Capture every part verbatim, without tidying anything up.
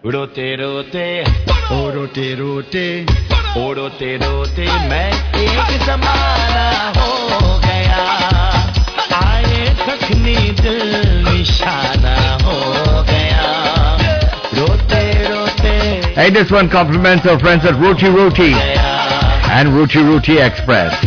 रोते रोते ओ रोते रोते ओ रोते रोते मैं एक ज़माना हो गया आए जख्मी दिल निशाना हो गया रोते रोते. Hey, this one compliments our friends at Roti Roti and Roti Roti Express.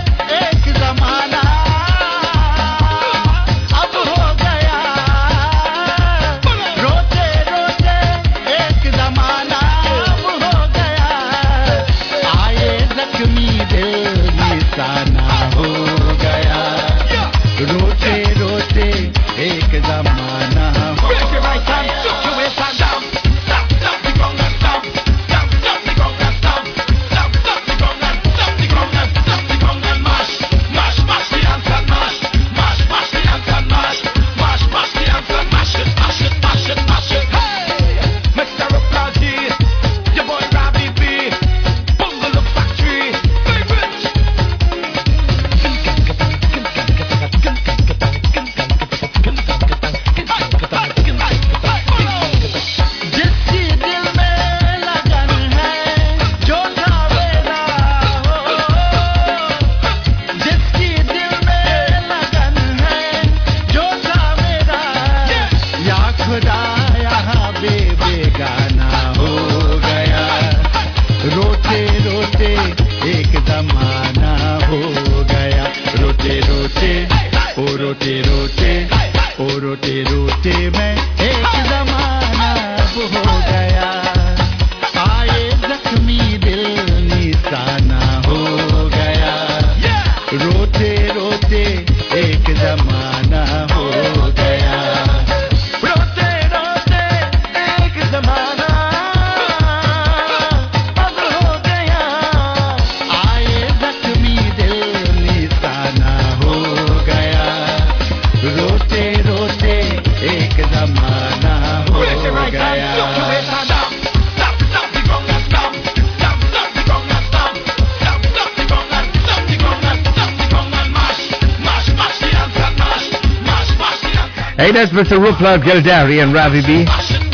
Hey, that's Mister Rupert Gildari and Ravi B.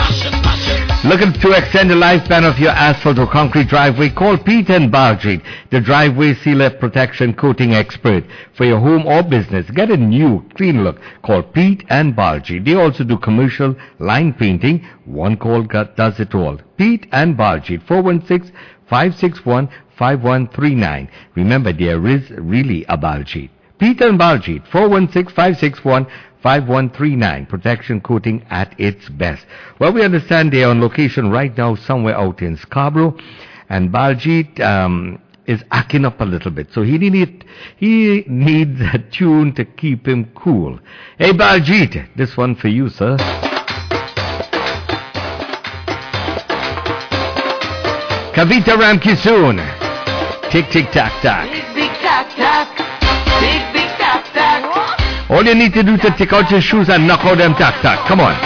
Looking to extend the lifespan of your asphalt or concrete driveway? Call Pete and Baljeet, the driveway sealer protection coating expert for your home or business. Get a new, clean look. Call Pete and Baljeet. They also do commercial line painting. One call does it all. Pete and Baljeet, four one six, five six one, five one three nine. Remember, there is really a Baljeet. Pete and Baljeet, four one six, five six one, five one three nine. Protection coating at its best. Well, we understand they are on location right now somewhere out in Scarborough, and Baljeet um, is acting up a little bit, so he need he needs a tune to keep him cool. Hey, Baljeet, this one for you, sir. Kavita Ram Kisoon. Tick tick tack tack. Tick tick tack tack. Tick tick tack tack. All you need to do is to take out your shoes and knock out them tack tack. Come on.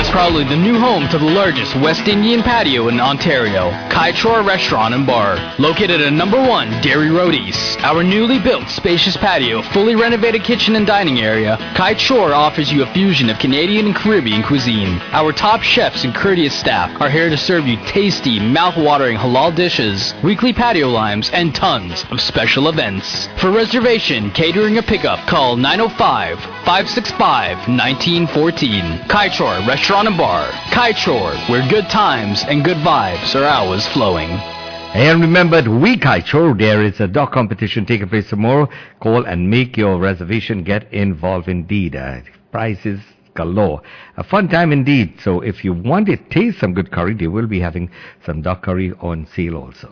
is proudly the new home to the largest West Indian patio in Ontario, Kaichor Restaurant and Bar, located at number one Dairy Road East. Our newly built, spacious patio, fully renovated kitchen and dining area, Kaichor offers you a fusion of Canadian and Caribbean cuisine. Our top chefs and courteous staff are here to serve you tasty, mouth-watering halal dishes, weekly patio limes, and tons of special events. For reservation, catering, or pickup, call nine oh five, five six five, one nine one four. Kaichor Restaurant and Bar. Kaichor, where good times and good vibes are always flowing. And remember, at We Kaichor, there is a dog competition taking place tomorrow. Call and make your reservation. Get involved indeed. Uh, prizes galore. A fun time indeed. So if you want to taste some good curry, they will be having some dog curry on sale also.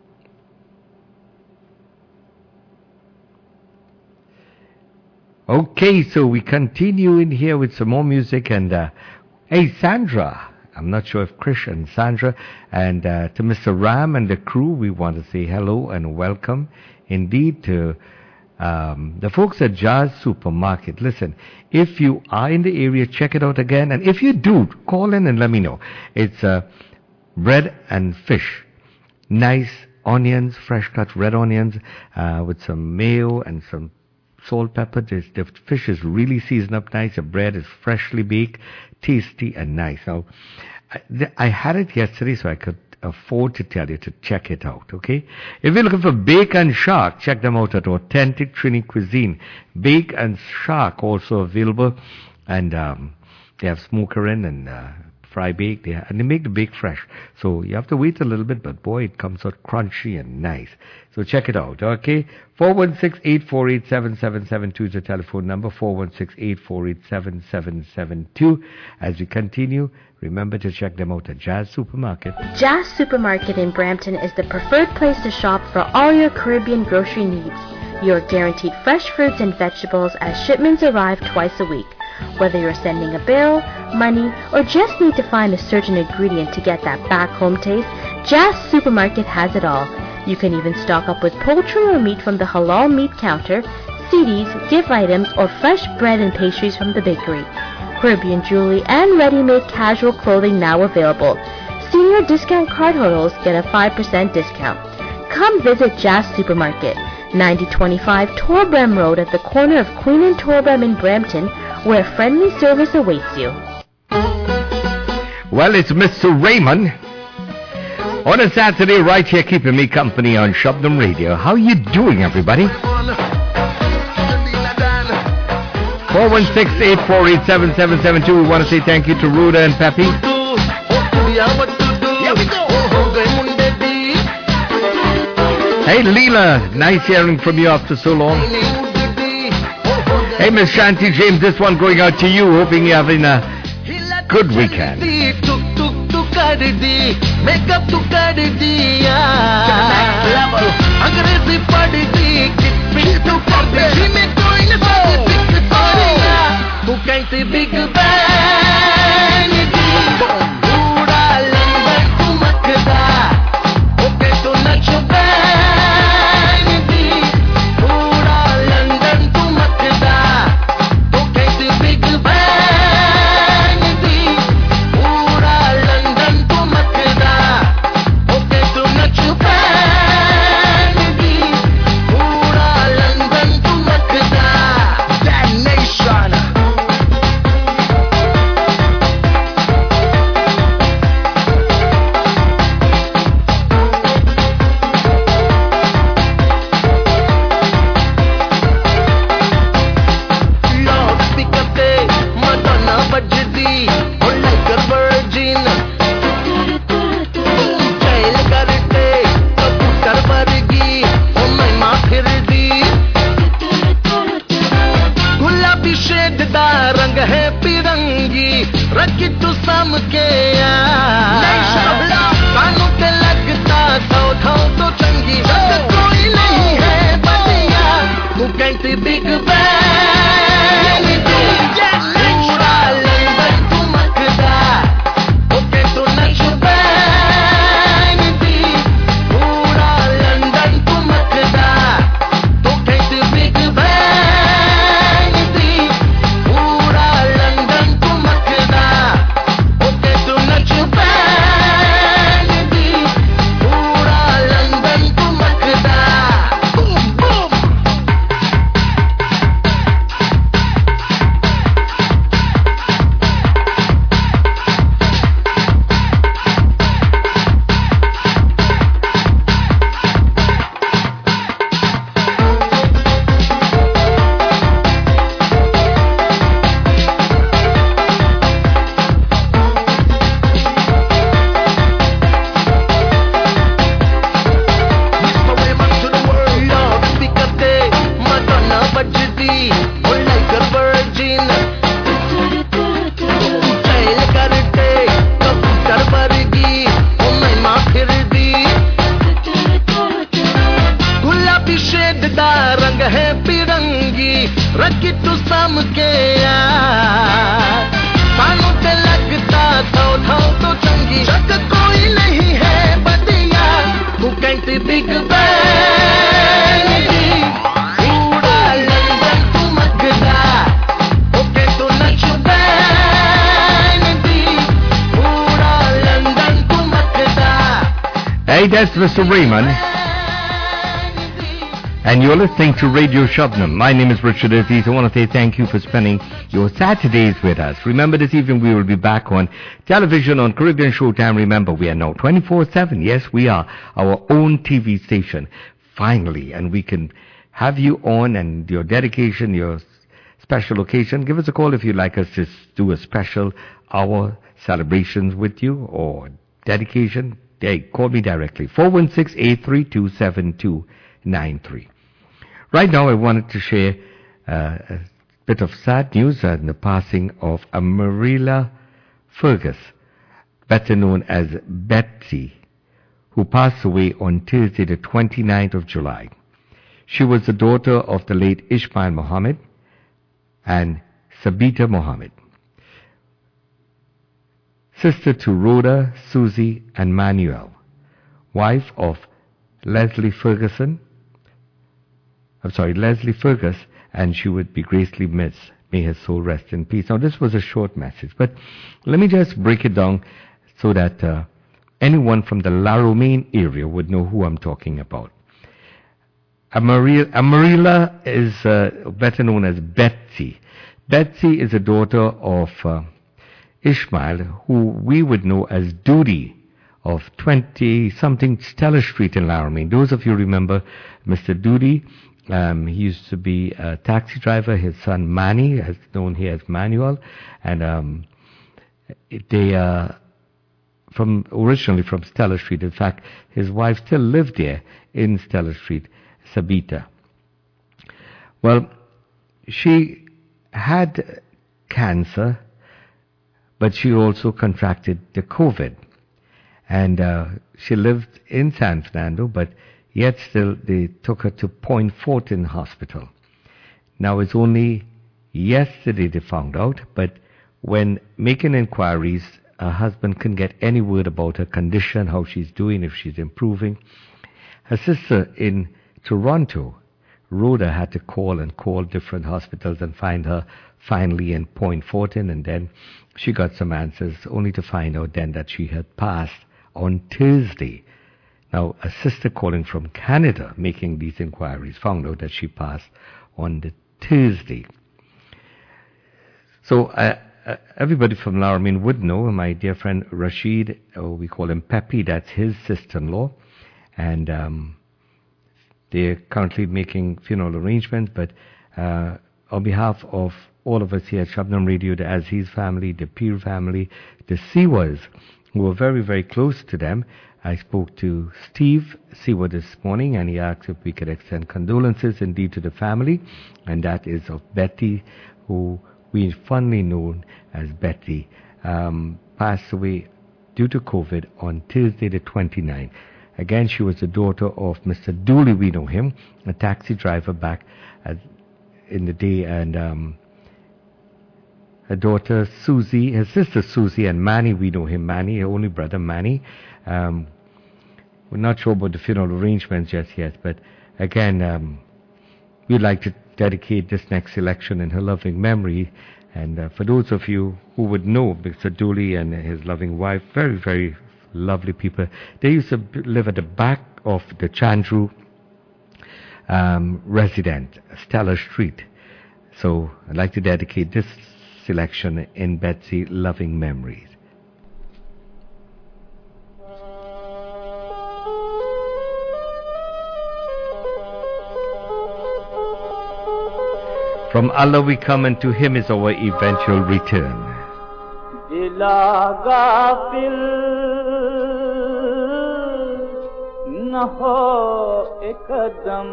Okay, so we continue in here with some more music. And, uh, hey, Sandra. I'm not sure if Krish and Sandra, and uh, to Mister Ram and the crew, we want to say hello and welcome indeed to um, the folks at Jazz Supermarket. Listen, if you are in the area, check it out again. And if you do, call in and let me know. It's uh, bread and fish. Nice onions, fresh cut red onions uh, with some mayo and some salt, pepper. The, the fish is really seasoned up nice. The bread is freshly baked, tasty and nice. Now, I, th- I had it yesterday, so I could afford to tell you to check it out, okay? If you're looking for Bake and Shark, check them out at Authentic Trini Cuisine. Bake and Shark also available, and um, they have smoker in and uh, fry bake, they ha- and they make the bake fresh. So you have to wait a little bit, but boy, it comes out crunchy and nice. So check it out, okay? four one six, eight four eight, seven seven seven two is the telephone number, four one six, eight four eight, seven seven seven two. As we continue, remember to check them out at Jazz Supermarket. Jazz Supermarket in Brampton is the preferred place to shop for all your Caribbean grocery needs. You're guaranteed fresh fruits and vegetables as shipments arrive twice a week. Whether you're sending a bill, money, or just need to find a certain ingredient to get that back-home taste, Jazz Supermarket has it all. You can even stock up with poultry or meat from the halal meat counter, C Ds, gift items, or fresh bread and pastries from the bakery. Caribbean jewelry and ready-made casual clothing now available. Senior discount card holders get a five percent discount. Come visit Jazz Supermarket, ninety twenty-five Torbram Road at the corner of Queen and Torbram in Brampton, where friendly service awaits you. Well, it's Mister Raymond on a Saturday right here keeping me company on Shabdam Radio. How you doing, everybody? four one six, eight four eight, seven seven seven two. We want to say thank you to Ruda and Peppy. Hey, Leela, nice hearing from you after so long. Hey, Miss Shanti James, this one going out to you, hoping you're having a good weekend. Big bang, pura langa tu makda, okay to nacho bang, pura langa tu makda, okay to big bang, pura langa tu makda, okay to nacho bang, pura langa tu makda, that nation. के यार सानू ते लगता थो थो तो चंगी शक कोई नहीं है बदिया who can see big bang पूरा लंदन तू मगदा ओके तो नच bang पूरा लंदन तू Magadha. Hey, that's Mister Raymond. And you're listening to Radio Shabnam. My name is Richard Aziz. I want to say thank you for spending your Saturdays with us. Remember, this evening we will be back on television on Caribbean Showtime. Remember, we are now twenty-four seven. Yes, we are our own T V station, finally. And we can have you on and your dedication, your special occasion. Give us a call if you'd like us to do a special hour celebrations with you or dedication. Hey, call me directly. four one six, eight three two, seven two nine three. Right now, I wanted to share uh, a bit of sad news on the passing of Amarilla Fergus, better known as Betsy, who passed away on Tuesday, the twenty-ninth of July. She was the daughter of the late Ismail Mohammed and Sabita Mohammed, sister to Rhoda, Susie, and Manuel, wife of Leslie Ferguson. I'm sorry, Leslie Fergus, and she would be greatly missed. May her soul rest in peace. Now, this was a short message, but let me just break it down so that uh, anyone from the La Romaine area would know who I'm talking about. Amarilla, Amarilla is uh, better known as Betsy. Betsy is a daughter of uh, Ishmael, who we would know as Doody, of twenty-something Stella Street in La Romaine. Those of you remember Mister Doody. Um, he used to be a taxi driver. His son Manny, as known here as Manuel, and um, they uh, from originally from Stella Street. In fact, his wife still lived there in Stella Street, Sabita. Well, she had cancer, but she also contracted the COVID, and uh, she lived in San Fernando, but yet still, they took her to Point Fortin Hospital. Now, it's only yesterday they found out, but when making inquiries, her husband couldn't get any word about her condition, how she's doing, if she's improving. Her sister in Toronto, Rhoda, had to call and call different hospitals and find her finally in Point Fortin, and then she got some answers, only to find out then that she had passed on Thursday. Now, a sister calling from Canada, making these inquiries, found out that she passed on the Tuesday. So, uh, uh, everybody from La Romaine would know, my dear friend Rashid, or we call him Pepe, that's his sister-in-law, and um, they're currently making funeral arrangements, but uh, on behalf of all of us here at Shabnam Radio, the Aziz family, the Peer family, the Siwas, who were very, very close to them, I spoke to Steve Seawood this morning, and he asked if we could extend condolences indeed to the family, and that is of Betty, who we fondly known as Betty, um, passed away due to COVID on Tuesday the twenty-ninth. Again, she was the daughter of Mister Dooley, we know him, a taxi driver back at, in the day, and um, her daughter Susie, her sister Susie, and Manny, we know him, Manny, her only brother Manny. Um, we're not sure about the funeral arrangements just yet, but again, um, we'd like to dedicate this next selection in her loving memory. And uh, for those of you who would know Mister Dooley and his loving wife, very, very lovely people. They used to live at the back of the Chandru um, resident, Stella Street. So I'd like to dedicate this selection in Betsy loving memories. From Allah we come, and to Him is our eventual return. Dila gafil na ho ekadam,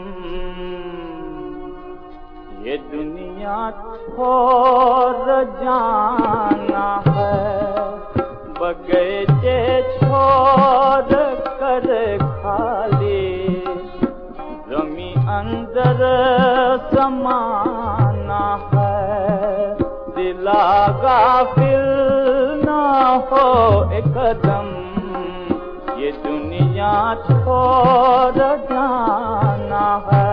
ye duniya chhod jana hai, bagaye chhod kar khali, zami andar samana hai. दिला गाफिल ना हो एकदम ये दुनिया छोड़ जाना है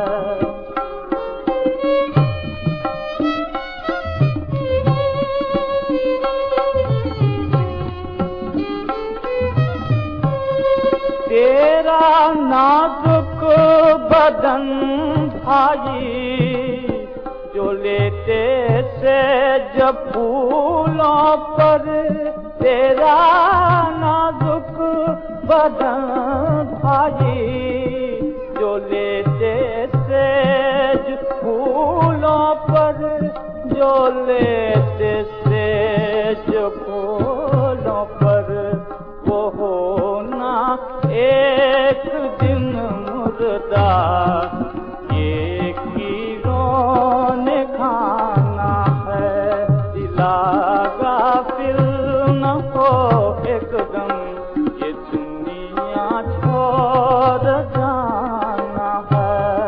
तेरा नाजुक बदन भाई जो लेते से जब फूलों पर तेरा नाजुक बदन भाई जो लेते से जब फूलों पर जो लेते से जब फूलों पर वो होना एक दिन मुर्दा ये कीड़ों ने खाना है दिला गाफिल न हो एकदम ये दुनिया छोड़ जाना है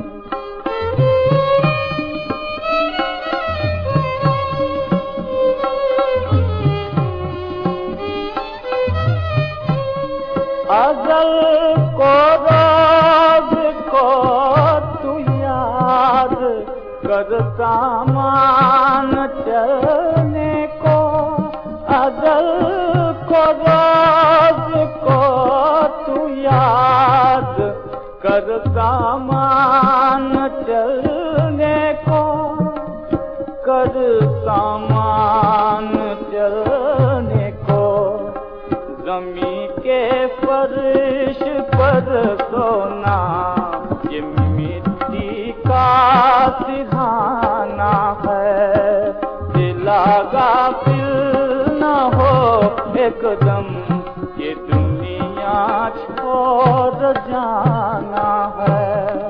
अजल को रोज को तू याद कर सामान चलने को अजल को रोज को तू याद कर सामान चलने को कर सामान चलने को ज़मीं के फर्श पर सोना ये मिट्टी का सिरहाना है दिला गाफिल न हो एकदम ये दुनिया छोड़ जाना है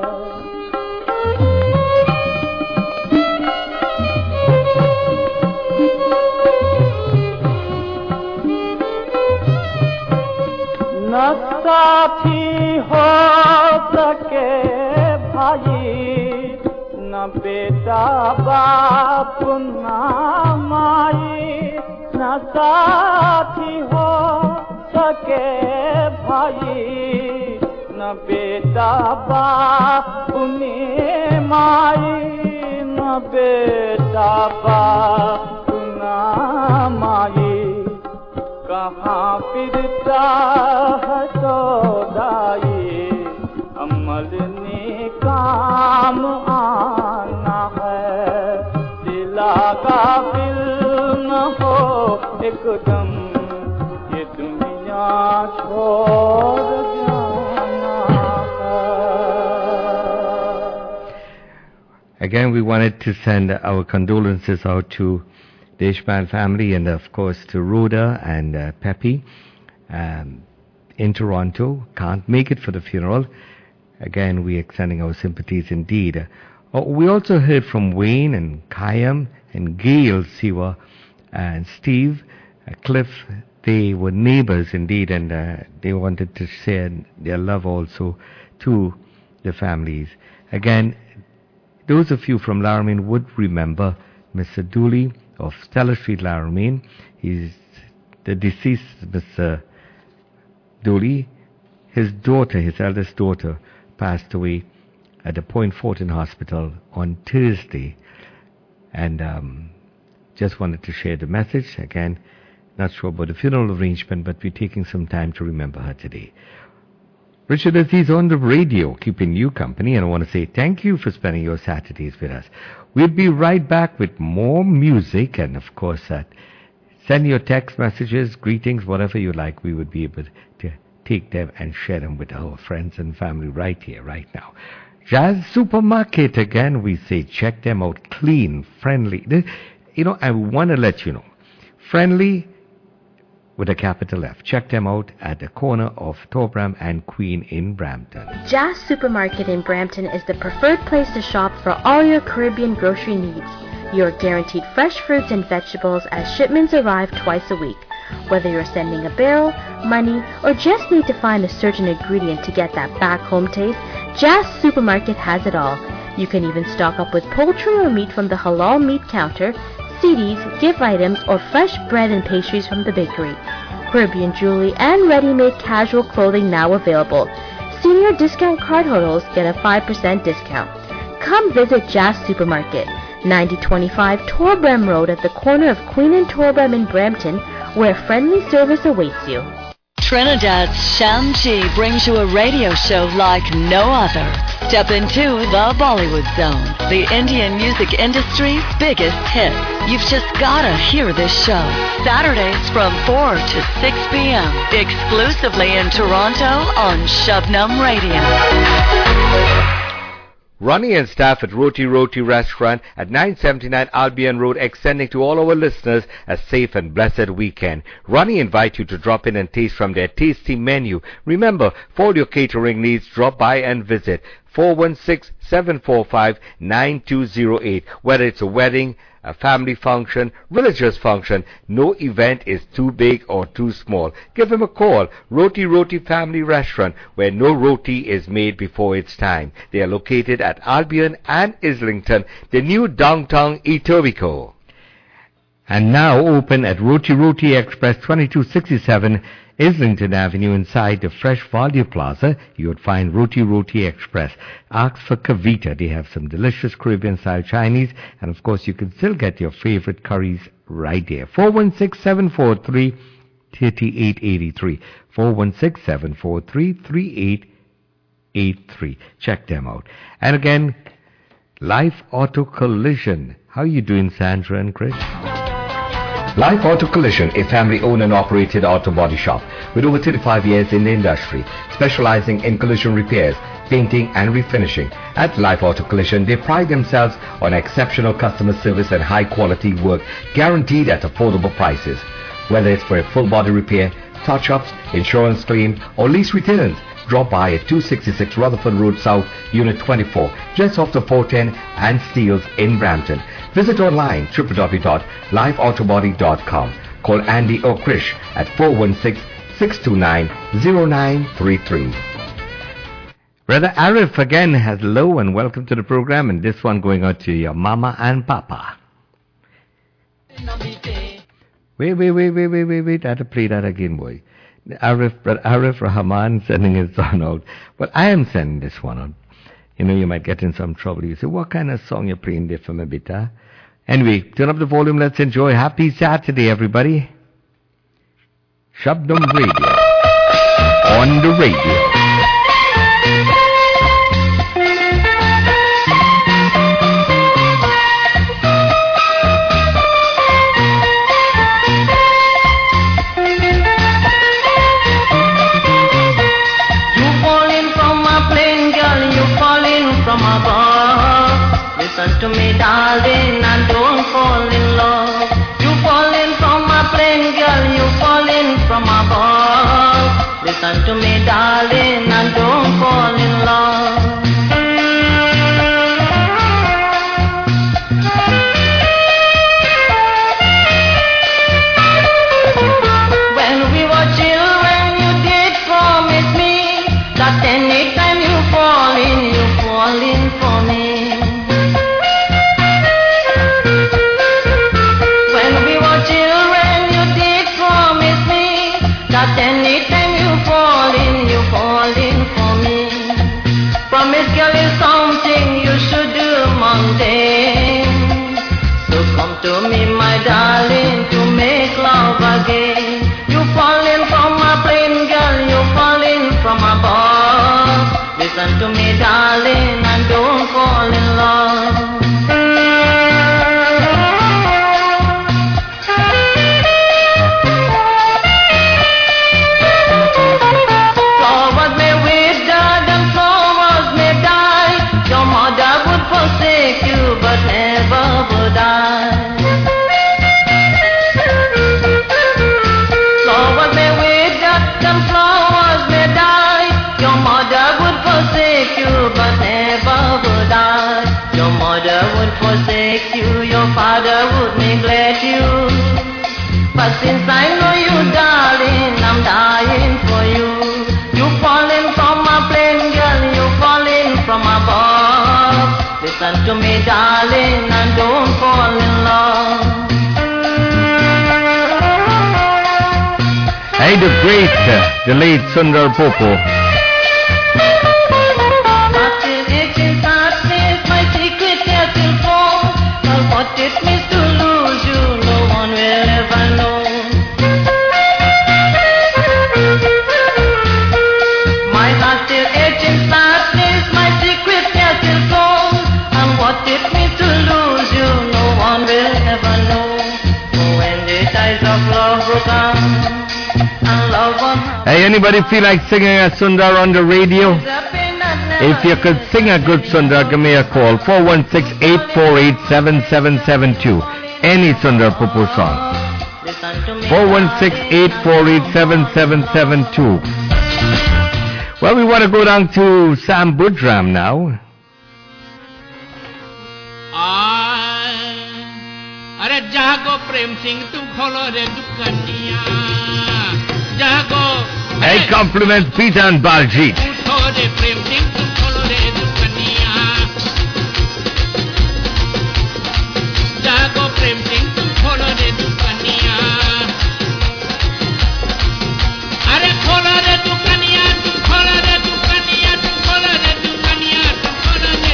न साथी हो सके भाई न बेटा बाप न माई न साथी हो सके भाई न बेटा बाप ने माई न बेटा बाप न माई कहाँ फिरता है सौदाई अमल ने काम आना है दिला गाफिल न हो एकदम ये दुनिया छोड़ जाना है Again, we wanted to send our condolences out to the Ishmael family and of course to Rhoda and uh, Peppy um, in Toronto. Can't make it for the funeral. Again, we are extending our sympathies indeed. Uh, we also heard from Wayne and Kayam and Gail Siwa and Steve, uh, Cliff. They were neighbors indeed, and uh, they wanted to share their love also to the families. Again, those of you from Laramine would remember Mister Dooley of Stella Street, Laramine. He's the deceased Mister Dooley. His daughter, his eldest daughter, passed away at the Point Fortin Hospital on Thursday. And um, just wanted to share the message. Again, not sure about the funeral arrangement, but we're taking some time to remember her today. Richard Aziz on the radio, keeping you company, and I want to say thank you for spending your Saturdays with us. We'll be right back with more music, and of course, uh, send your text messages, greetings, whatever you like. We would be able to take them and share them with our friends and family right here, right now. Jazz Supermarket, again, we say check them out. Clean, friendly. You know, I want to let you know, friendly with a capital F. Check them out at the corner of Torbram and Queen in Brampton. Jazz Supermarket in Brampton is the preferred place to shop for all your Caribbean grocery needs. You're guaranteed fresh fruits and vegetables as shipments arrive twice a week. Whether you're sending a barrel, money, or just need to find a certain ingredient to get that back-home taste, Jazz Supermarket has it all. You can even stock up with poultry or meat from the halal meat counter, C Ds, gift items, or fresh bread and pastries from the bakery. Caribbean jewelry and ready-made casual clothing now available. Senior discount card holders get a five percent discount. Come visit Jazz Supermarket, ninety twenty-five Torbram Road at the corner of Queen and Torbram in Brampton, where friendly service awaits you. Trinidad's Sham G brings you a radio show like no other. Step into the Bollywood Zone, the Indian music industry's biggest hits. You've just gotta hear this show. Saturdays from four to six p.m. exclusively in Toronto on Shabnam Radio. Ronnie and staff at Roti Roti Restaurant at nine seventy-nine Albion Road extending to all our listeners a safe and blessed weekend. Ronnie invite you to drop in and taste from their tasty menu. Remember, for all your catering needs, drop by and visit four one six, seven four five, nine two zero eight. Whether it's a wedding, a family function, religious function, no event is too big or too small. Give him a call. Roti Roti Family Restaurant, where no roti is made before its time. They are located at Albion and Islington, the new downtown Etobicoke. And now open at Roti Roti Express, twenty-two sixty-seven Islington Avenue, inside the Fresh Value Plaza. You would find Roti Roti Express. Ask for Kavita. They have some delicious Caribbean-style Chinese, and of course you can still get your favorite curries right there. four one six, seven four three, three eight eight three. four one six, seven four three, three eight eight three. Check them out. And again, Life Auto Collision. How are you doing, Sandra and Chris? Life Auto Collision, a family-owned and operated auto body shop with over thirty-five years in the industry, specializing in collision repairs, painting and refinishing. At Life Auto Collision, they pride themselves on exceptional customer service and high-quality work guaranteed at affordable prices. Whether it's for a full-body repair, touch-ups, insurance claim, or lease returns, drop by at two sixty-six Rutherford Road South, Unit twenty-four, just off the four ten and Steeles in Brampton. Visit online w w w dot life autobody dot com. Call Andy or Krish at four one six, six two nine, zero nine three three. Brother Arif again has hello and welcome to the program, and this one going out to your mama and papa. Wait, wait, wait, wait, wait, wait, wait. I have to play that again, boy. Arif, Brother Arif Rahman sending his son out. But I am sending this one out. You know, you might get in some trouble. You say, what kind of song you're playing there for me, beta? Anyway, turn up the volume. Let's enjoy. Happy Saturday, everybody. Shabnam Radio. On the radio. Listen to me, darling, and don't fall in love. You falling from a plane, girl, you falling from above. Listen to me, darling, and don't fall in love. When we were children, you did promise me that anytime you fall in, you fall in for me. That anytime you fall in, you fall in for me. Promise, girl, is something you should do mundane. So come to me, my darling, to make love again. You falling from a plane, girl, you falling from above. Listen to me, darling, and don't fall in love. But never would I. Flowers may wither, them flowers may die. Your mother would forsake you, but never would I. Your mother would forsake you, your father would neglect you. But since I know you, darling, I'm dying for you. You falling from a plane, girl, you falling from above. Listen to me, darling, and don't fall in love. Hey, the great, uh, the late Sundar Popo. What it means to lose you, no one will ever know. My heart still aches sadness, my secret care still goes. And what it means to lose you, no one will ever know. When the ties of love broke down and love won. Hey, anybody feel like singing a Sundar on the radio? If you could sing a good Sundar, give me a call. four one six, eight four eight, seven seven seven two. Any Sundar Popo song. four one six, eight four eight, seven seven seven two. Well, we want to go down to Sam Budram now. अरे जागो प्रेम सिंह तुम खोलो रे दुकानिया जागो Hey, compliments Peter and Baljeet. उठो रे प्रेम सिंह तुम खोलो रे दुकानिया जागो प्रेम सिंह तुम खोलो रे दुकानिया अरे खोलो रे दुकानिया तुम खोलो रे दुकानिया तुम खोलो रे दुकानिया तुम खोलो रे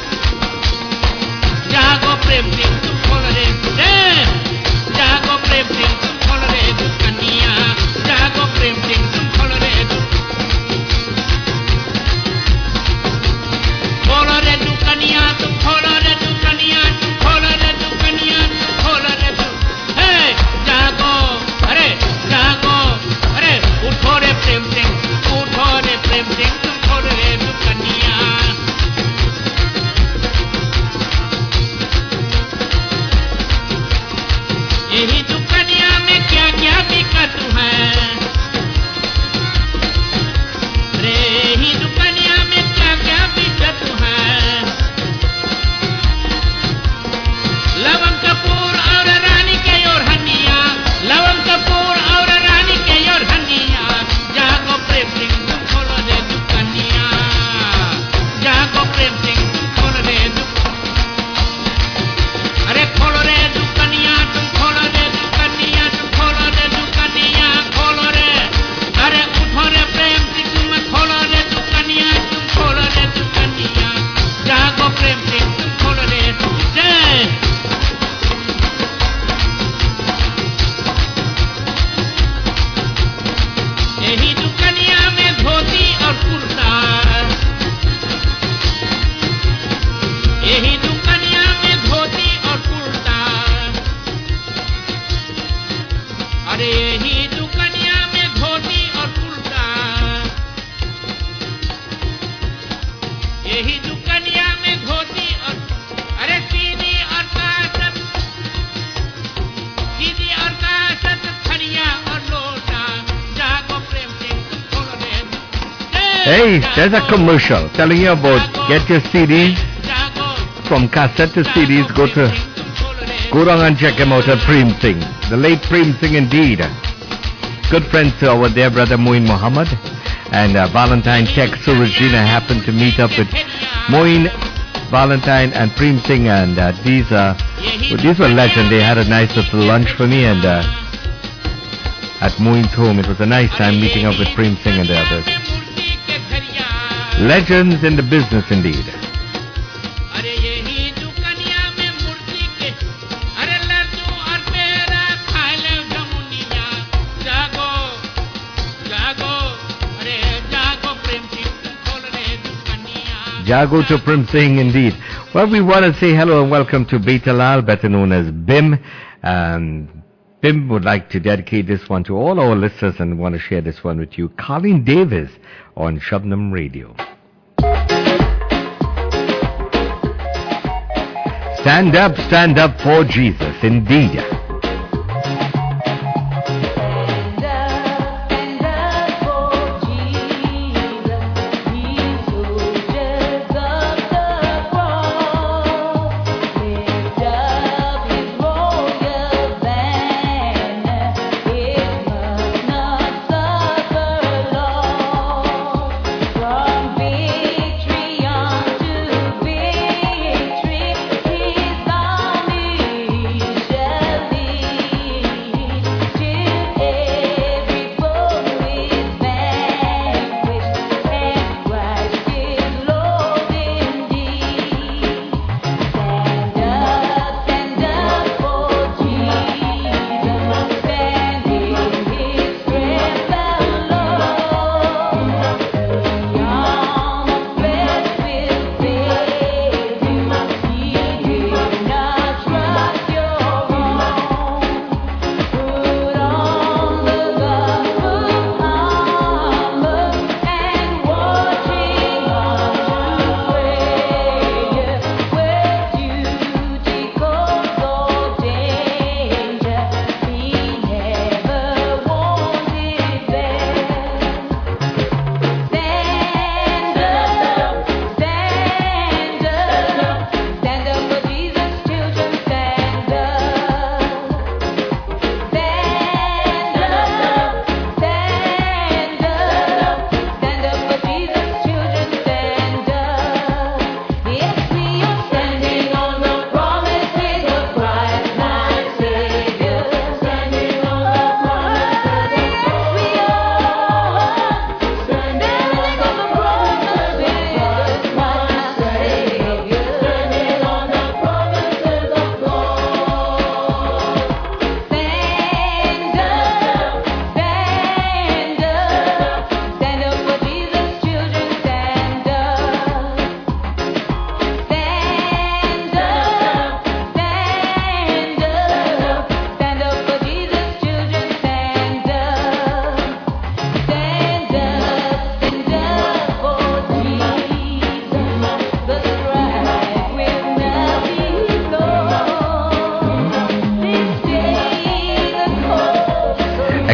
जागो प्रेम सिंह तुम खोलो रे जागो प्रेम सिंह तुम खोलो रे दुकानिया जागो प्रेम सिंह तुम खोलो रे खोलो रे दुकानिया तुम खोलो रे दुकानिया तुम खोलो रे दुकानिया तुम खोलो रे हे जागो अरे जागो अरे उठो रे प्रेम सिंह उठो रे प्रेम सिंह तुम खोलो रे दुकानिया यही दुकानिया में क्या क्या बिकत है रे ही दुकानिया में क्या क्या बिकत है लवंग कपूर और रानी के और हनिया लवंग कपूर और रानी के और हनिया जागो प्रेम सिंह तुम खोलो रे दुकानिया जागो प्रेम सिंह तुम खोलो रे अरे खोलो रे दुकानिया तुम खोलो रे दुकानिया तुम खोलो रे दुकानिया खोलो रे अरे उठो रे प्रेम सिंह तुम खोलो रे दुकानिया तुम खोलो रे दुकानिया जागो प्रेम सिंह तुम खोलो रे जय यही दुकानिया में धोती और कुर्ता यही दुकानिया में धोती और कुर्ता अरे यही दुकानिया में धोती और कुर्ता यही दुकानिया में धोती और अरे सीधी और कासत सीधी और कासत खड़िया और लोटा जागो प्रेम सिंह तुम खोलो रे Hey, there's a commercial telling you about get your C Ds from cassette to C Ds. Go to go down and check him out at Prem Singh, the late Prem Singh indeed. Good friends to our dear brother Moin Muhammad and uh, Valentine Tech Surajina happened to meet up with Moin, Valentine and Prem Singh, and uh, these uh, well, these were legend. They had a nice little lunch for me and uh, at Moin's home. It was a nice time meeting up with Prem Singh and the others. Legends in the business indeed. अरे यही दुकानिया में मूर्ति के अरे लड्डू और पेड़ा खाए ले जमुनिया जागो जागो अरे जागो प्रेम सिंह तुम खोल रे दुकानिया Jago to Prem Singh indeed. Well, we want to say hello and welcome to Beta Lal, better known as Bim. Um, Bim would like to dedicate this one to all our listeners and want to share this one with you. Colleen Davis on Shabnam Radio. Stand up, stand up for Jesus, indeed. Victory unto victory, His army shall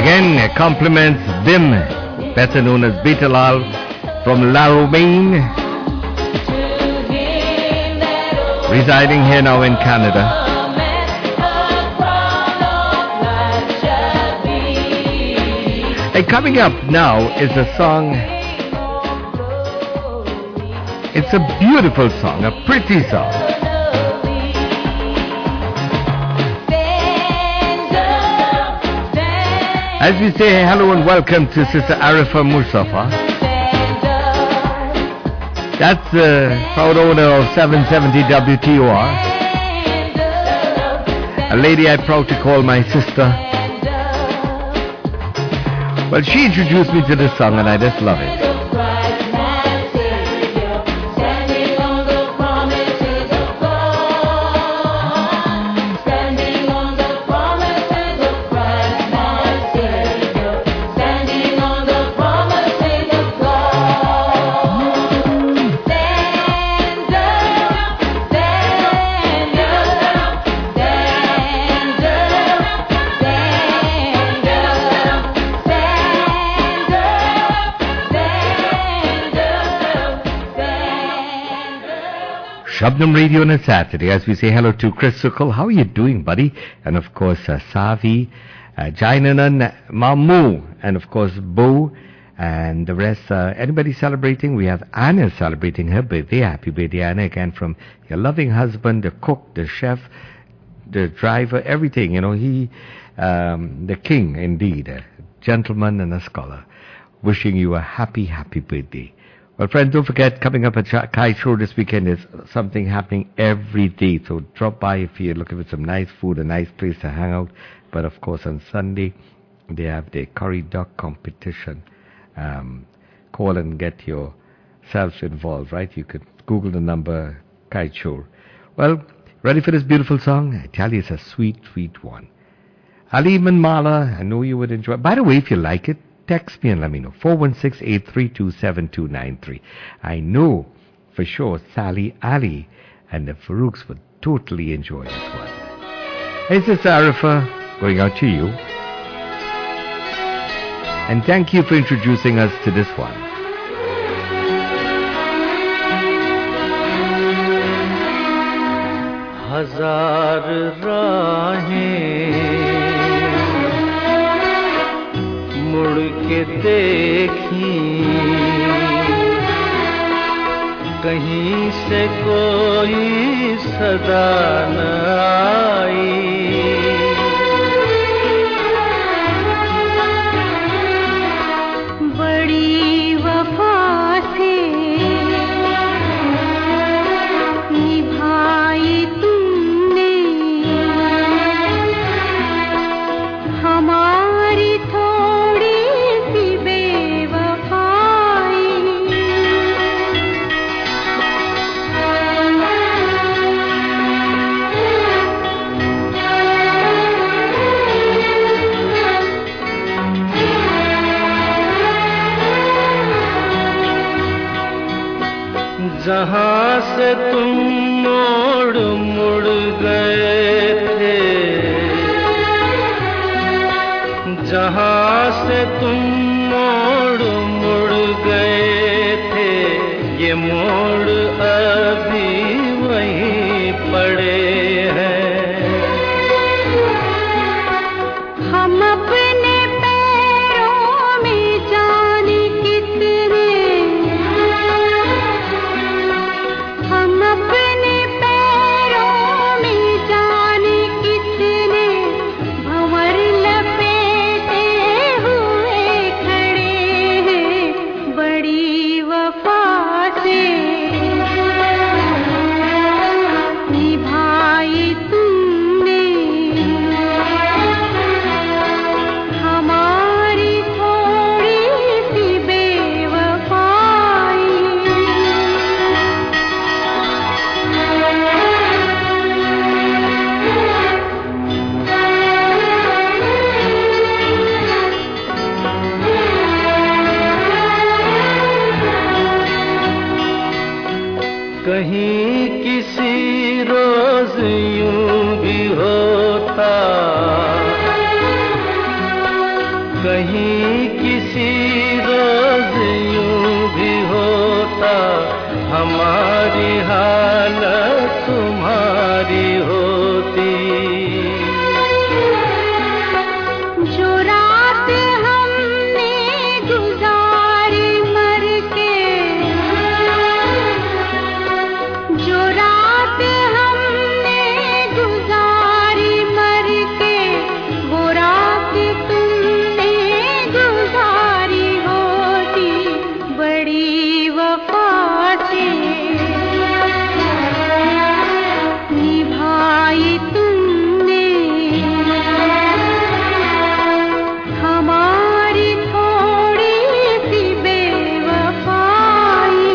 Again, compliments Bim, better known as Betalal, from La Romaine, residing here now in Canada. And coming up now is a song, it's a beautiful song, a pretty song. As we say hello and welcome to Sister Arifa Mustafa. That's the proud owner of seven seventy W T O R. A lady I'm proud to call my sister. Well, she introduced me to this song and I just love it. Shabnam Radio on a Saturday, as we say hello to Chris Sukul. How are you doing, buddy? And of course, uh, Savi, uh, Jainanan, Mamu, and of course, Bo, and the rest. Uh, anybody celebrating? We have Anna celebrating her birthday. Happy birthday, Anna, again from your loving husband, the cook, the chef, the driver, everything. You know, he, um, the king, indeed, a gentleman and a scholar. Wishing you a happy, happy birthday. Well, friends, don't forget, coming up at Kai Shore this weekend is something happening every day. So drop by if you're looking for some nice food, a nice place to hang out. But of course, on Sunday, they have the curry duck competition. Um, call and get yourselves involved, right? You could Google the number, Kai Shore. Well, ready for this beautiful song? I tell you, it's a sweet, sweet one. Ali Manmala, I know you would enjoy it. By the way, if you like it, text me and let me know. four one six, eight three two, seven two nine three. I know for sure Sally, Ali, and the Farouks would totally enjoy this one. Hey, Sister Arifa, going out to you. And thank you for introducing us to this one. Hazar rahein मुड़ के देखी कहीं से कोई सदा न आई बड़ी वफा से निभाई तुमने हमारी जहाँ से तुम मोड़ मुड़ गए थे जहाँ से तुम मोड़ मुड़ गए थे ये मोड़ अभी वहीं पड़े हैं हम अपने पैरों में जाने कितने हम अपने पैरों में जाने कितने भंवर लपेटे हुए खड़े हैं बड़ी वफा से निभाई तुमने हमारी थोड़ी सी बेवफाई कहीं किसी रोज यूं भी होता कहीं किसी रोज यूं भी होता हमारी हालत तुम्हारी होती जो रात हमने गुजारी मर के जो रात हमने गुजारी मर के वो रात तुमने गुजारी होती बड़ी वफा से निभाई तुमने हमारी थोड़ी सी बेवफाई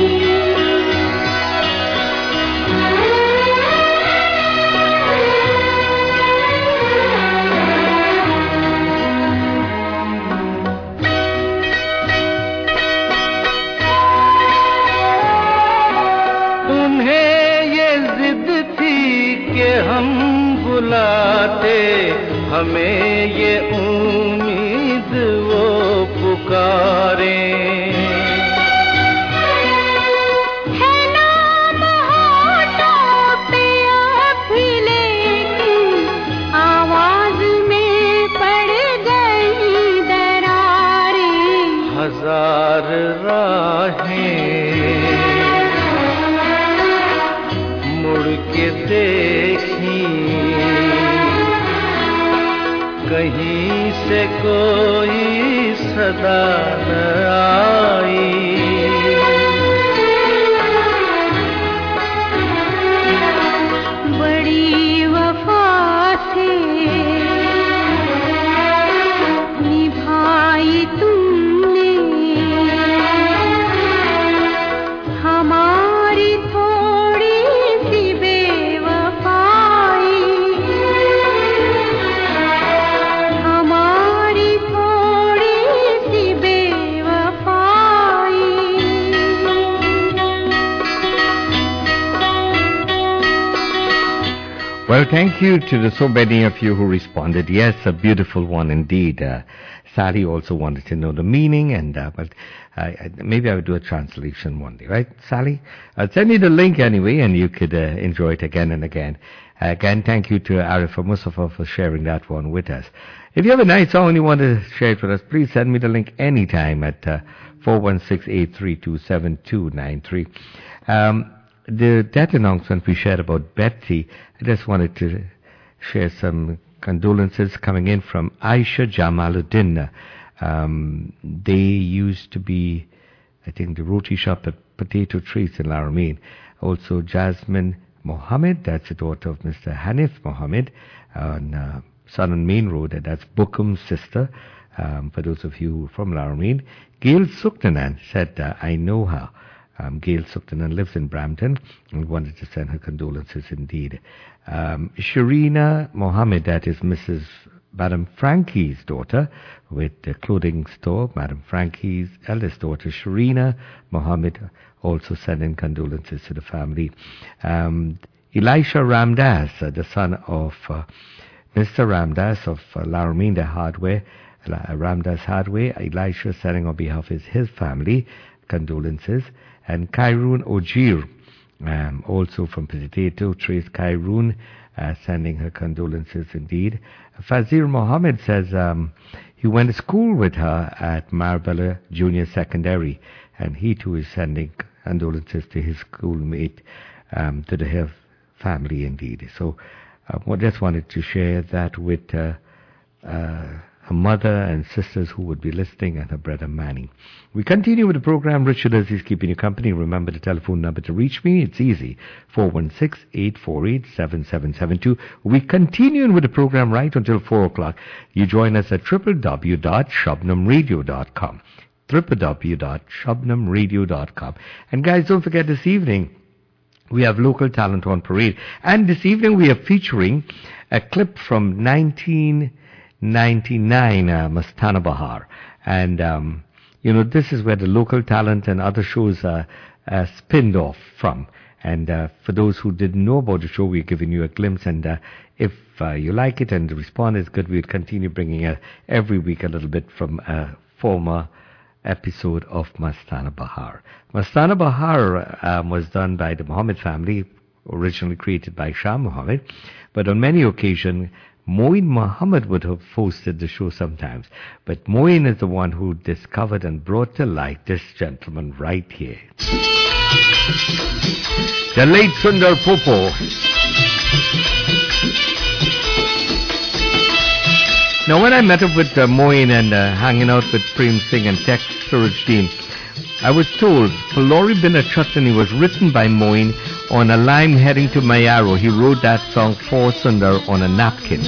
तुम्हें ये जिद थी कि हम बुलाते हमें ये उम्मीद वो पुकारे है नाम होठों पे अब भी लेकिन आवाज में पड़ गई दरारें हजार राहें मुड़ के देखी कहीं से कोई सदा न आई बड़ी वफा से निभाई तुमने हमारी थोड़ी सी बेवफाई हमारी थोड़ी सी बेवफाई Well, thank you to the, so many of you who responded. Yes, a beautiful one indeed. Uh, Sally also wanted to know the meaning, and uh, but uh, I- maybe I would do a translation one day, right, Sally? I'll send you the link anyway, and you could uh, enjoy it again and again. Uh, again, thank you to Arifa Mustafa for sharing that one with us. If you have a nice song and you want to share it with us, please send me the link anytime at uh, four one six, eight three two, seven two nine three. Um, the death announcement we shared about Betsy, I just wanted to share some condolences coming in from Aisha Jamaluddin. Um, they used to be, I think, the roti shop at Potato Trees in Laramine. Also Jasmine Mohammed, that's the daughter of Mister Hanif Mohammed, on uh, Sun and Main Road, and that's Bukum's sister, um, for those of you from Laramine. Gail Suktanan said, uh, I know her. Um, Gail Suktanan lives in Brampton and wanted to send her condolences indeed. Um, Sharina Mohammed, that is Missus Madam Frankie's daughter with the clothing store. Madam Frankie's eldest daughter, Sharina Mohammed, also sending condolences to the family. Um, Elisha Ramdas, uh, the son of uh, Mister Ramdas of uh, Laramine Hardware, uh, Ramdas Hardware, Elisha sending on behalf of his, his family condolences. And Kyrune Ojir, um, also from Potato Trees, Kyrune, uh, sending her condolences indeed. Fazir Mohammed says um, he went to school with her at Marbella Junior Secondary, and he too is sending condolences to his schoolmate, um, to the Health family indeed. So uh, I just wanted to share that with uh, uh, her mother and sisters who would be listening, and her brother Manny. We continue with the program. Richard Aziz keeping you company. Remember the telephone number to reach me. It's easy. four one six, eight four eight, seven seven seven two. We continue with the program right until four o'clock. You join us at w w w dot shabnam radio dot com. w w w dot shabnam radio dot com. And guys, don't forget this evening, we have local talent on parade. And this evening we are featuring a clip from nineteen ninety-nine, uh, Mastana Bahar. And, um, you know, this is where the local talent and other shows are uh, spinned off from. And uh, for those who didn't know about the show, we're giving you a glimpse. And uh, if uh, you like it and the response is good, we'll continue bringing uh, every week a little bit from a former episode of Mastana Bahar. Mastana Bahar um, was done by the Muhammad family, originally created by Shah Muhammad. But on many occasions, Moin Muhammad would have hosted the show sometimes. But Moin is the one who discovered and brought to light this gentleman right here. The late Sundar Popo. Now, when I met up with uh, Moin and uh, hanging out with Prem Singh and Tex Surujdeen, I was told Palori Bin Achatani was written by Moin on a lime heading to Mayaro. He wrote that song for Sundar on a napkin.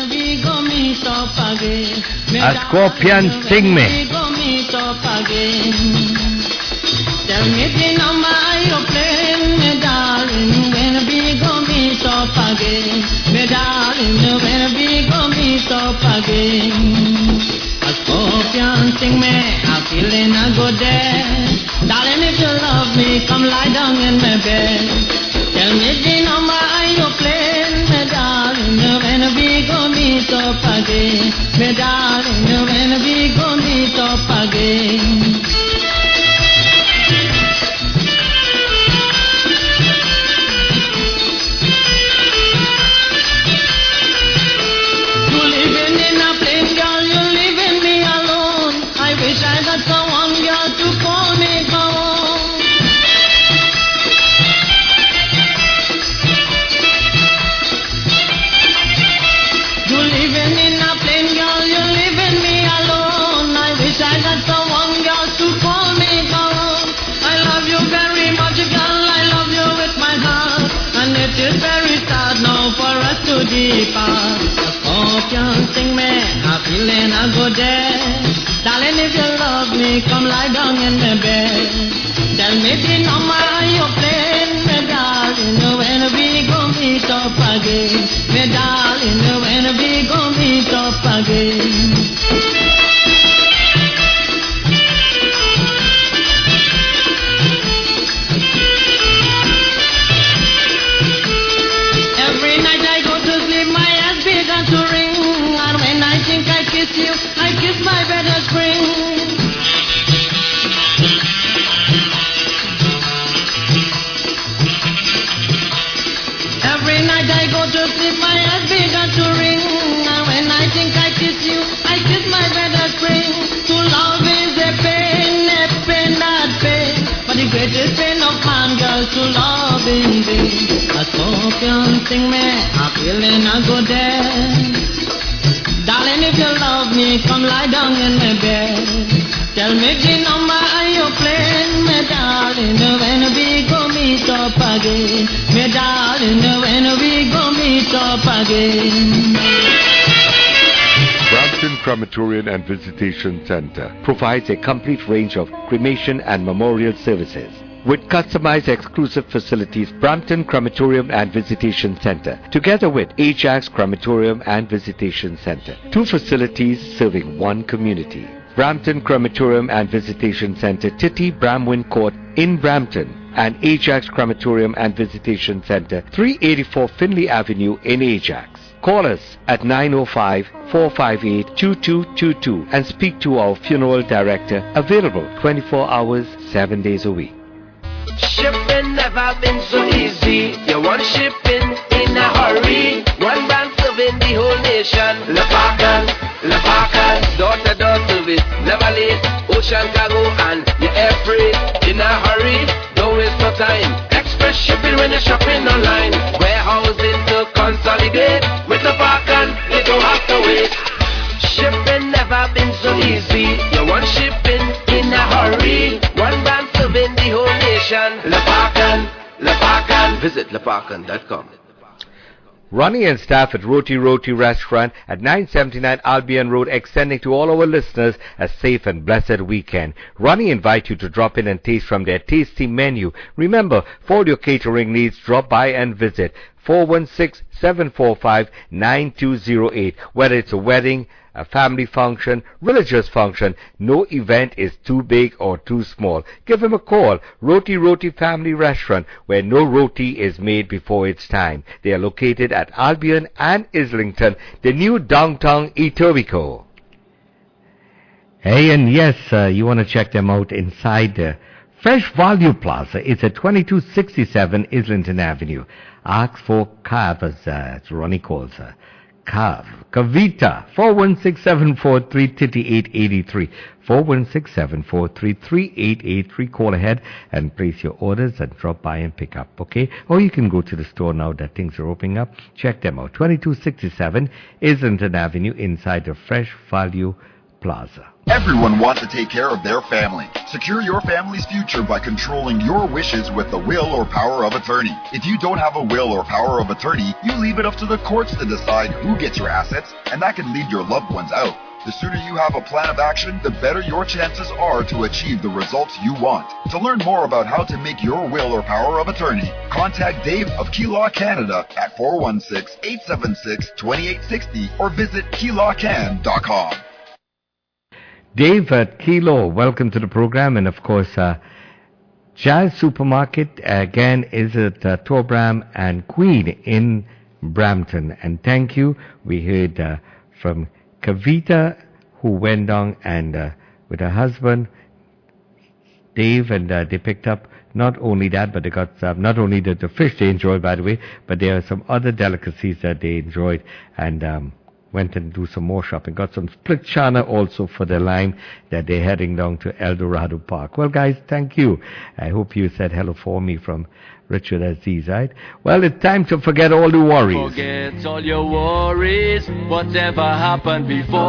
A scorpion sing me. Tell me the number you're playing, me darling, when we go meet up again. Me darling, when we go meet up again. A scorpion sing me, I'm feeling a good day. Darling, if you love me, come lie down in my bed. Tell me the number you're playing, me darling, when we go meet up again. Me darling, when we go meet up again. Deeper, a scorpion sing me, I'm feeling a good day. Darling, if you love me, come lie down in my bed. Tell me the number you're playing, me darling, when we go meet up again. Me darling, when we go meet up again. I kiss my bed at spring. Every night I go to sleep, my head began to ring. And when I think I kiss you, I kiss my bed at spring. To love is a pain, a pain that pain. But the greatest pain of man, girl, to love in thee. A scorpion sing me, I'm feeling a good day. Darling, if you love me, come lie down in my bed. Tell me the number you're playing, me darling, when we go meet up again. Me darling, when we go meet up again. Brampton Crematorium and Visitation Center provides a complete range of cremation and memorial services. With customized exclusive facilities, Brampton Crematorium and Visitation Center, together with Ajax Crematorium and Visitation Center. Two facilities serving one community. Brampton Crematorium and Visitation Center, Titty Bramwin Court in Brampton, and Ajax Crematorium and Visitation Center, three eighty-four Finley Avenue in Ajax. Call us at nine oh five, four five eight, two two two two and speak to our funeral director, available twenty-four hours, seven days a week. Shipping never been so easy. You want shipping in a hurry. One brand serving the whole nation. Lepakan, Lepakan, door to door service, never late. Ocean cargo and your air freight in a hurry. Don't waste no time. Express shipping when you're shopping online. Warehousing to consolidate. With Lepakan, you don't have to wait. Shipping never been so easy. You want shipping in a hurry. One brand serving the whole nation. Lepakan, Lepakan. Visit lepakan dot com. Ronnie and staff at Roti Roti Restaurant at nine seventy-nine Albion Road, extending to all our listeners a safe and blessed weekend. Ronnie invite you to drop in and taste from their tasty menu. Remember, for all your catering needs, drop by and visit four one six, seven four five, nine two zero eight. Whether it's a wedding, a family function, religious function. No event is too big or too small. Give him a call. Roti Roti Family Restaurant, where no roti is made before its time. They are located at Albion and Islington, the new downtown Etobicoke. Hey, and yes, uh, you want to check them out inside the Fresh Value Plaza. It's at twenty-two sixty-seven Islington Avenue. Ask for Cav, as uh, Ronnie calls her. Cav. Kavita. four one six, seven four three, three eight eight three. four one six, seven four three, three eight eight three. Call ahead and place your orders and drop by and pick up, okay? Or you can go to the store now that things are opening up. Check them out. twenty-two sixty-seven Islington Avenue inside the Fresh Value Plaza. Everyone wants to take care of their family. Secure your family's future by controlling your wishes with the will or power of attorney. If you don't have a will or power of attorney, you leave it up to the courts to decide who gets your assets, and that can leave your loved ones out. The sooner you have a plan of action, the better your chances are to achieve the results you want. To learn more about how to make your will or power of attorney, contact Dave of Key Law Canada at four one six, eight seven six, two eight six zero or visit key law can dot com. Dave at Kilo, welcome to the program. And of course, uh, Jazz Supermarket, again, is at uh, Torbram and Queen in Brampton. And thank you. We heard uh, from Kavita, who went down and uh, with her husband, Dave, and uh, they picked up not only that, but they got uh, not only the, the fish they enjoyed, by the way, but there are some other delicacies that they enjoyed. And um, went and do some more shopping. Got some split chana also for the line that they're heading down to El Dorado Park. Well, guys, thank you. I hope you said hello for me from Richard Aziz, right? Well, it's time to forget all the worries. Forget all your worries, whatever happened before,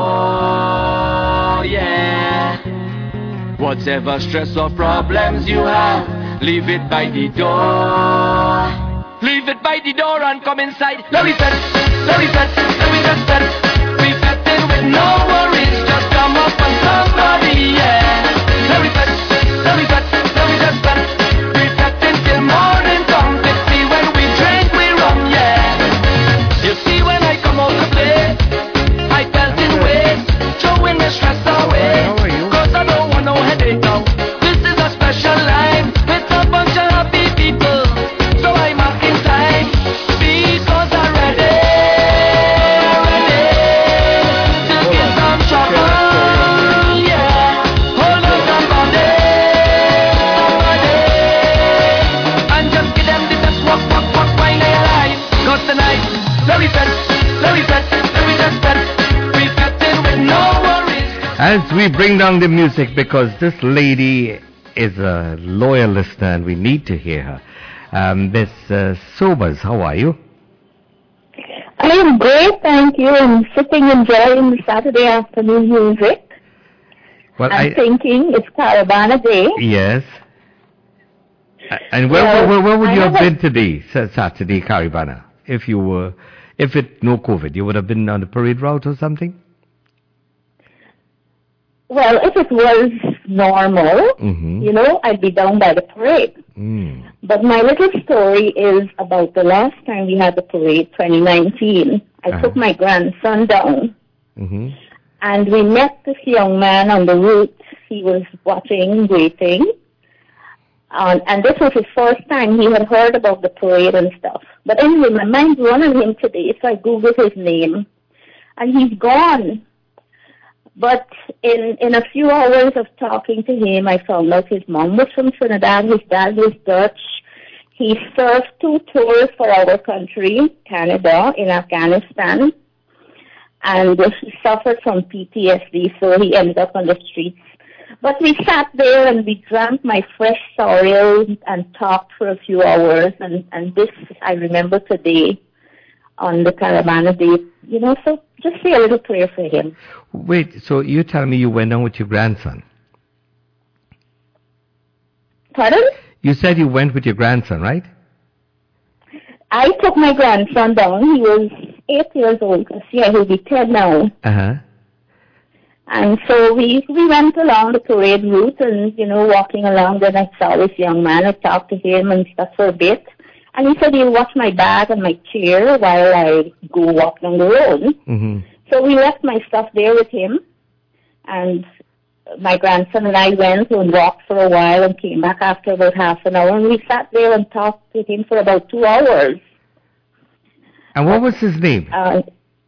yeah. Whatever stress or problems you have, leave it by the door. Leave it by the door and come inside. Let me set, let me set, let me just set. We set in with no worries, just come up on somebody, yeah. Let me set, let me set, let me just set. We set in till morning comes. Let's see when we drink, we rum, yeah. You see when I come out to play, I felt in ways, throwing the stress away. Cause I don't want no headache now. This is a special line with a bunch of happy people. So I'm asking time, because I'm ready, ready to get some trouble, yeah. Hold on somebody, somebody, and just give them the best walk, walk, walk, wine of your life. Cause tonight, let me set, let me set, let me just set, we set in with no worries. As we bring down the music, because this lady is a loyal listener and we need to hear her. Um, Miss uh, Sobers, how are you? I am great, thank you. I'm sitting enjoying the Saturday afternoon music. Well, I'm I, thinking it's Caravana Day. Yes. Uh, and where, Well, where, where would I you have have a- been today, Sa- Saturday, Caravana? If you were, if it no COVID, you would have been on the parade route or something? Well, if it was normal, Mm-hmm. you know, I'd be down by the parade. Mm. But my little story is about the last time we had the parade, twenty nineteen. I Uh-huh. took my grandson down, Mm-hmm. and we met this young man on the route. He was watching, waiting. Um, and this was his first time. He had heard about the parade and stuff. But anyway, my mind's running him today, so I Googled his name. And he's gone. But in, in a few hours of talking to him, I found out his mom was from Trinidad, his dad was Dutch. He served two tours for our country, Canada, in Afghanistan. And he suffered from P T S D, so he ended up on the streets. But we sat there and we drank my fresh sorrel and talked for a few hours. And, and this I remember today on the Caravana Day. You know, so just say a little prayer for him. Wait, so you tell me you went down with your grandson? Pardon? You said you went with your grandson, right? I took my grandson down. He was eight years old. Because, yeah, he'll be ten now. Uh-huh. And so we we went along the parade route and, you know, walking along. Then I saw this young man. I talked to him and stuff for a bit. And he said he'll watch my bag and my chair while I go walk down the road. Mm-hmm. So we left my stuff there with him, and my grandson and I went and walked for a while and came back after about half an hour, and we sat there and talked with him for about two hours. And what was his name? Uh,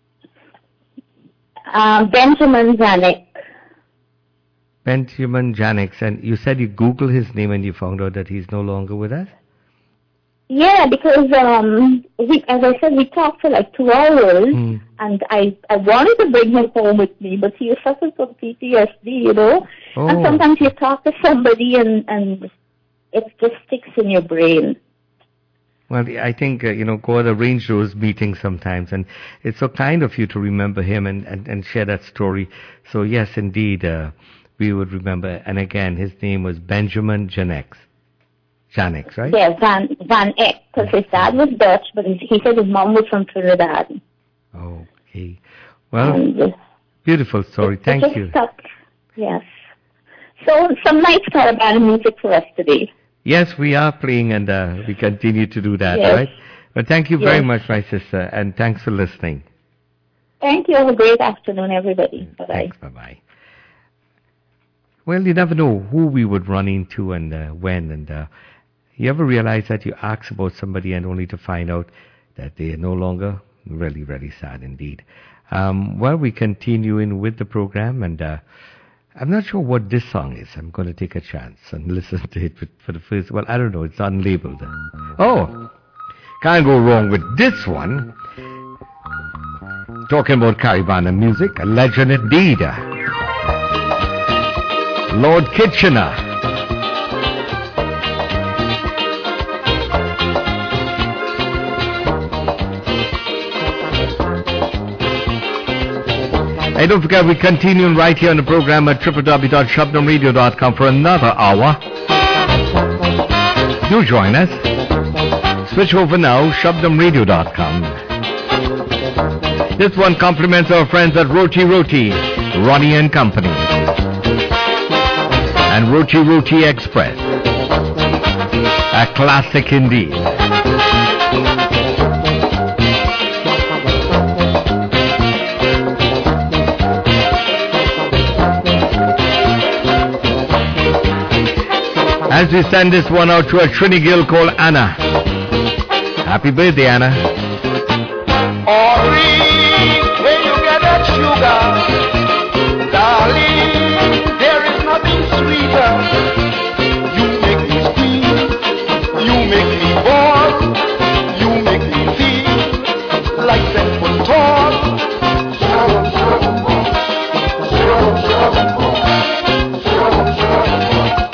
uh, Benjamin Zanuck. Benjamin Zanuck. And you said you Googled his name and you found out that he's no longer with us? Yeah, because um, we, as I said, we talked for like two hours, Mm. and I, I wanted to bring him home with me, but he was suffering from P T S D, you know. Oh. And sometimes you talk to somebody and, and it just sticks in your brain. Well, I think, uh, you know, God arranged those meetings sometimes, and it's so kind of you to remember him and, and, and share that story. So, yes, indeed, uh, we would remember. And again, his name was Benjamin Zanuck. Zanuck, right? Yeah, Van, Van Eck, because his dad was Dutch, but his, he said his mom was from Trinidad. Okay. Well, And, uh, beautiful story. it Thank just you. Stuck. Yes. So, some nice Caribbean music for us today. Yes, we are playing, and uh, we continue to do that, Yes. right? But thank you very Yes. much, my sister, and thanks for listening. Thank you. Have a great afternoon, everybody. Bye-bye. Thanks. Bye-bye. Well, you never know who we would run into and uh, when, and uh, you ever realize that you ask about somebody and only to find out that they are no longer? Really, really sad indeed. Um, well, we continue in with the program, and uh, I'm not sure what this song is. I'm going to take a chance and listen to it for the first. Well, I don't know. It's unlabeled. Oh, can't go wrong with this one. Talking about Caribbean music, a legend indeed. Lord Kitchener. Hey, don't forget, we're continuing right here on the program at w w w dot shabnam radio dot com for another hour. Do join us. Switch over now, shabnam radio dot com. This one compliments our friends at Roti Roti, Ronnie and Company, and Roti Roti Express. A classic indeed. As we send this one out to a Trini girl called Anna. Happy birthday, Anna. Ori, where you get that sugar, darling, there is nothing sweeter. You make me squeeze, you make me boil, you make me feel like ten foot tall. Shalom, shalom, shalom, shalom, shalom, shalom.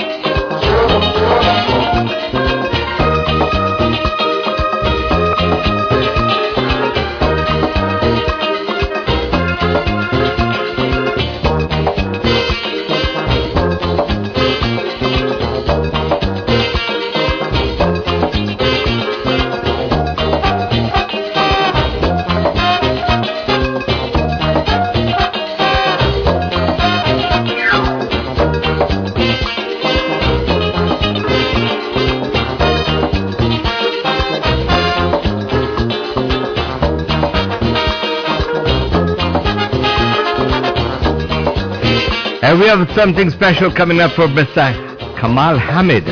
And we have something special coming up for Mister Kamal Hamid.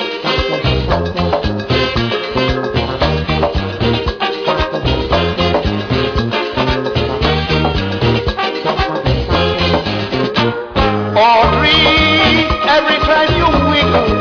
Audrey, every time you wiggle,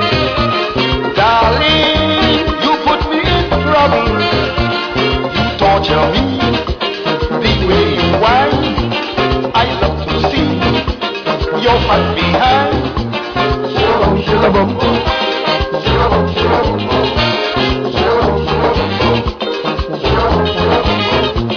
darling, you put me in trouble. You torture me the way you whine. I love to see your fat behind. Shalom, shalom, shalom, shalom, shalom, shalom, shalom.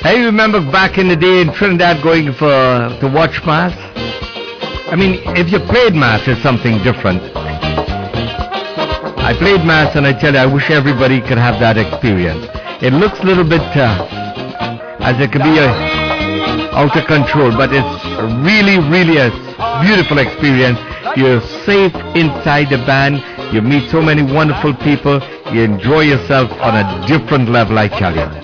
Hey, you remember back in the day in Trinidad going for to watch Mass? I mean, if you played Mass, it's something different. I played Mass and I tell you, I wish everybody could have that experience. It looks a little bit uh, as it could be a, out of control, but it's really, really a beautiful experience. You're safe inside the band. You meet so many wonderful people. You enjoy yourself on a different level, I tell you.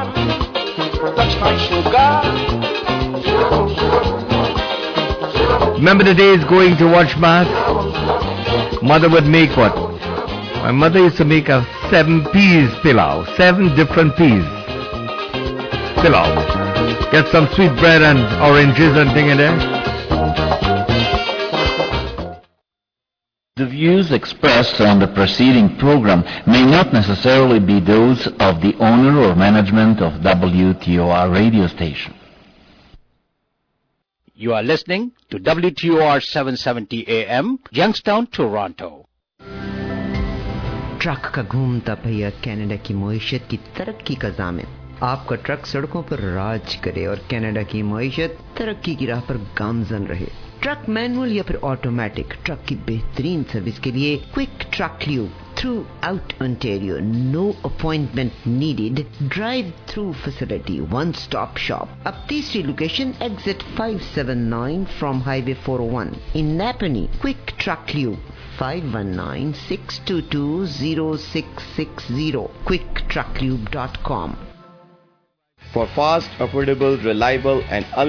Remember the days going to watch Mass? Mother would make what? My mother used to make a seven peas pilau. Seven different peas. Pilau. Get some sweet bread and oranges and thing in there. The views expressed on the preceding program may not necessarily be those of the owner or management of W T O R radio station. You are listening to W T O R seven seventy A M, Youngstown, Toronto. Truck का घूमता पहिया Canada की मईशत की तरक्की का ज़ामिन। आपका truck सड़कों पर राज करे और कनाडा की मईशत तरक्की की राह पर गामजन रहे। ट्रक मैनुअल या फिर ऑटोमेटिक, ट्रक की बेहतरीन सर्विस के लिए quick truck lube throughout Ontario, no appointment needed, drive through facility, one stop shop. अब तीसरी location exit five seven nine from highway four O one in Nepean. Quick truck lube five one nine, six two two, zero six six zero, quick truck lube dot com. For fast, affordable, reliable and